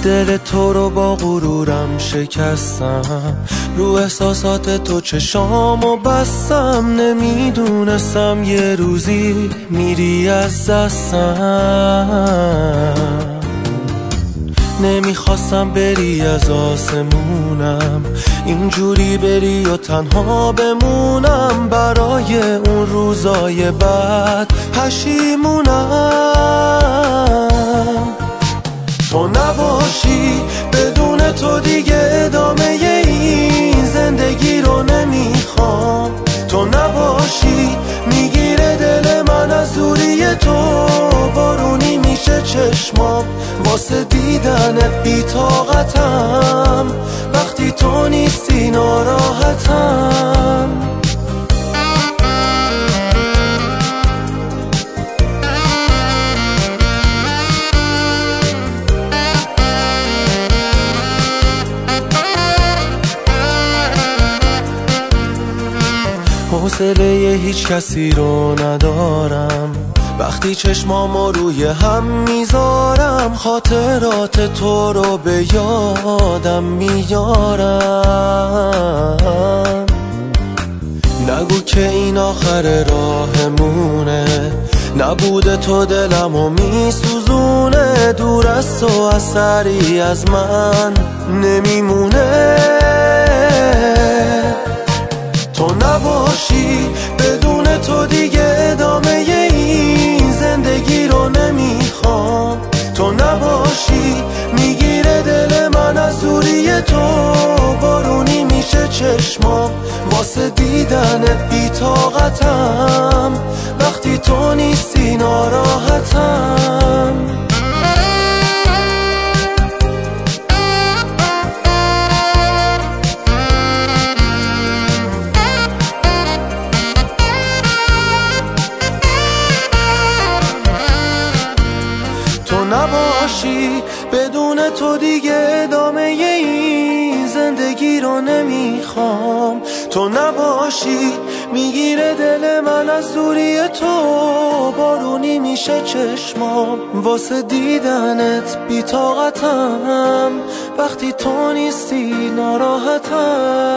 دل تو رو با غرورم شکستم، رو احساسات تو چشامو بستم. نمیدونستم یه روزی میری از دستم. نمیخواستم بری از آسمونم، اینجوری بری و تنها بمونم. برای اون روزای بعد پشیمونم. تو نباشی بدون تو دیگه ادامه این زندگی رو نمیخوام. تو نباشی میگیره دل من از دوری تو، بارونی میشه چشمام واسه دیدنت بی‌طاقتم. وقتی تو نیستی ناراحتم. حوصله هیچ کسی رو ندارم، وقتی چشمامو روی هم میذارم. خاطرات تو رو به یادم میارم. نگو که این آخر راهمونه، نبوده تو دلمو میسوزونه. دور از تو اثری از من نمیمونه. تو نباشی بدون تو دیگه ادامه این زندگی رو نمیخوام. تو نباشی میگیره دل من از دوری تو، بارونی میشه چشمام واسه دیدنت بی‌طاقتم. وقتی تو نیستی ناراحتم. تو نباشی بدون تو دیگه ادامه این زندگی رو نمیخوام. تو نباشی میگیره دل من از دوری تو، بارونی میشه چشمام واسه دیدنت بی‌طاقتم. وقتی تو نیستی ناراحتم.